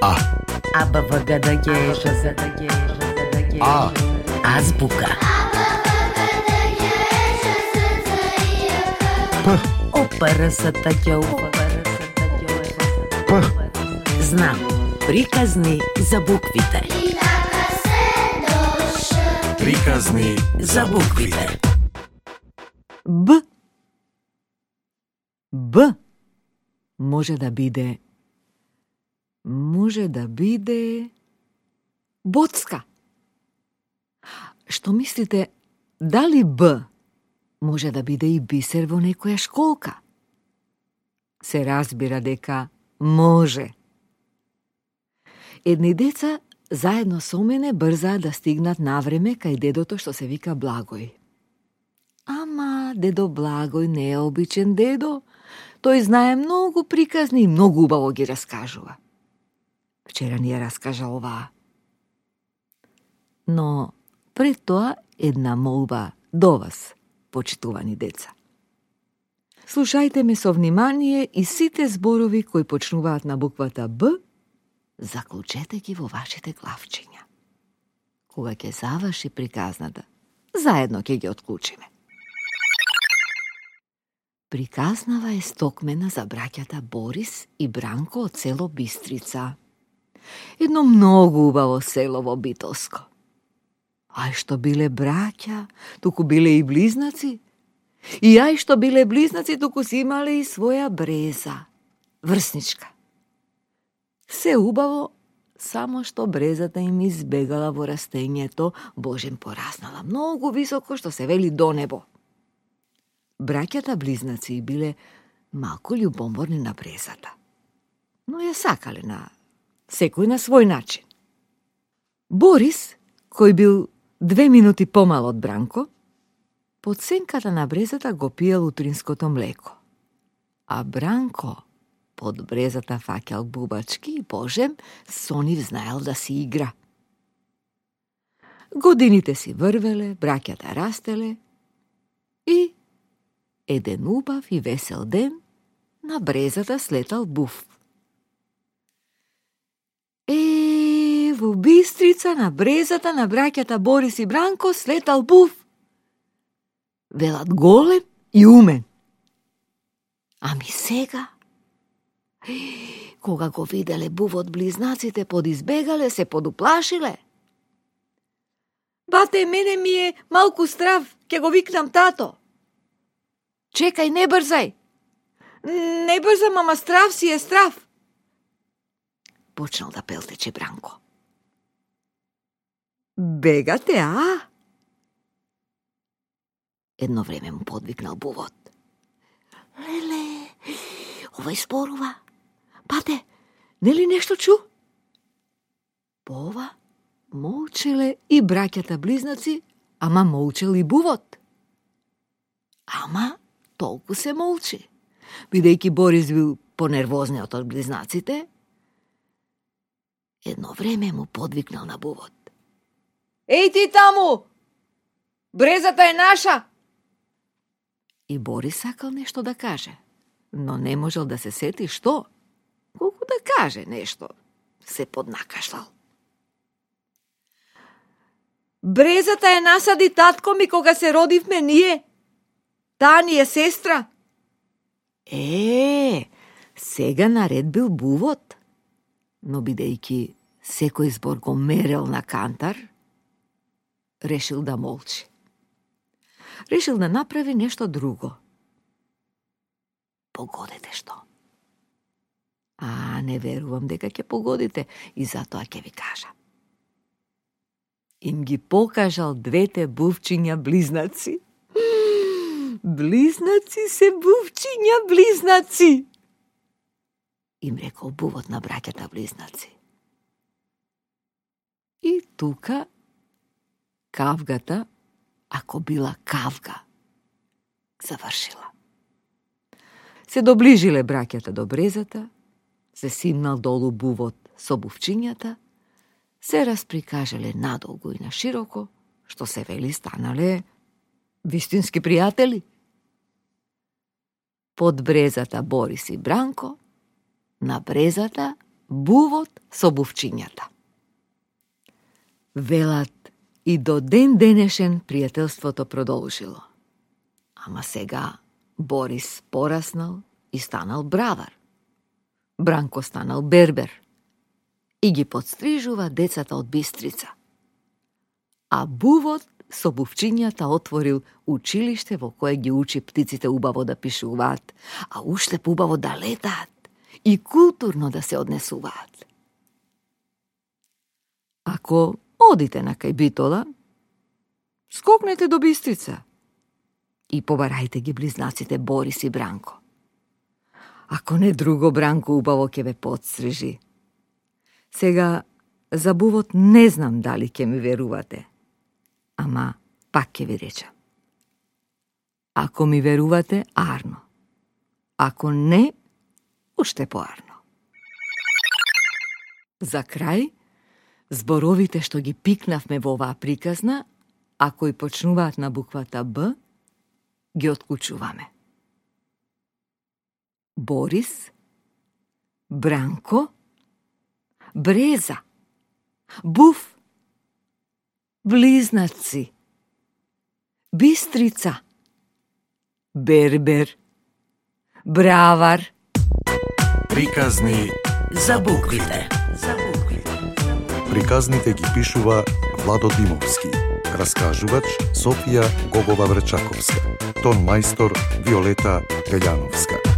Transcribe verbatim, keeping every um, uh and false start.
А. А, Б, В, Г, Д, Г, Ж, З, Д, Г, Ж, З, Д, Г. А. Азбука. П. О, П, Р, С, Т, Ť, У, П, Р, С, Т, Ť, У, П. Знам. Приказни за буквите. Приказни за буквите. Б. Б. Може да биде. Може да биде боцка. Што мислите, дали Б може да биде и бисер во некоја школка? Се разбира дека може. Едни деца заедно со мене брзаат да стигнат навреме кај дедото што се вика Благој. Ама дедо Благој не е обичен дедо. Тој знае многу приказни и многу убаво ги раскажува. Вчера ни ја раскажа оваа. Но пред тоа една молба до вас, почитувани деца. Слушајте ме со внимание и сите зборови кои почнуваат на буквата Б, заклучете ги во вашите главчиња. Кога ќе заврши приказната, заедно ќе ги отклучиме. Приказнава е стокмена за браќата Борис и Бранко од село Бистрица. Едно многу убаво село во Битолско. Ај што биле браќа, туку биле и близнаци. И ај што биле близнаци, туку си имале и своја бреза, врсничка. Се убаво, само што брезата им избегала во растењето, Божем пораснала многу високо, што се вели до небо. Браќата близнаци биле малку љубоморни на брезата, но ја сакале на секој на свој начин. Борис, кој бил две минути помал од Бранко, под сенката на брезата го пиел утринското млеко, а Бранко под брезата фаќал бубачки и Божем со нив знаел да си игра. Годините си врвеле, браќата растеле и еден убав и весел ден на брезата слетал буф. Е, во Бистрица на брезата на браќата Борис и Бранко слетал буф. Велат голем и умен. Ами сега, кога го виделе бувот близнаците, подизбегале, се подуплашиле. Бате, мене ми е малку страв, ќе го викнам тато. Чекај, не брзај. Не брзам, ама страв си е страв. Почнал да пелтече Бранко. Бегате, а? Едно време му подвикнал бувот. Леле, овај спорува. Бате, нели нешто чу? По ова молчеле и браќата близнаци, ама молчел и бувот. Ама толку се молчи. Бидејќи Борис бил понервозниот од близнаците, едно време му подвикнал на бувот. Еј ти таму! Брезата е наша! И Борис сакал нешто да каже, но не можел да се сети што. Колку да каже нешто, се поднакашлал. Брезата е насади татко ми кога се родивме ние. Таа ни е сестра. Е, сега наред бил бувот, но бидејќи секој збор го мерел на кантар, решил да молчи. Решил да направи нешто друго. Погодете што? А, не верувам дека ќе погодите и затоа ќе ви кажа. Им ги покажал двете бувчиња близнаци. Близнаци се бувчиња близнаци! Им рекол бувот на браќата близнаци. И тука кавгата, ако била кавга, завршила. Се доближиле браќата до брезата, се симнал долу бувот со бувчињата, се расприкажале надолго и на широко, што се вели станале вистински пријатели. Под брезата Борис и Бранко, на брезата Бувот со бувчињата. Велат, и до ден денешен пријателството продолжило. Ама сега Борис пораснал и станал бравар. Бранко станал бербер и ги подстрижува децата од Бистрица. А Бувот со бувчињата отворил училиште во кое ги учи птиците убаво да пишуваат, а уште поубаво да летаат и културно да се однесуваат. Ако одите на кај Битола, скокнете до Бистрица и побарајте ги близнаците Борис и Бранко. Ако не друго, Бранко убаво ќе ве подстрижи. Сега, за Бувот не знам дали ќе ми верувате, ама пак ќе ви речам. Ако ми верувате, арно. Ако не, уште поарно. За крај, зборовите што ги пикнавме во оваа приказна, а кои почнуваат на буквата Б, ги откучуваме. Борис, Бранко, Бреза, Був, близнаци, Бистрица, Бербер, Бравар. Приказни за буквите. За буквите. Приказните ги пишува Владо Димовски. Раскажувач Софија Гогова Врчаковска. Тон мајстор Виолета Велјановска.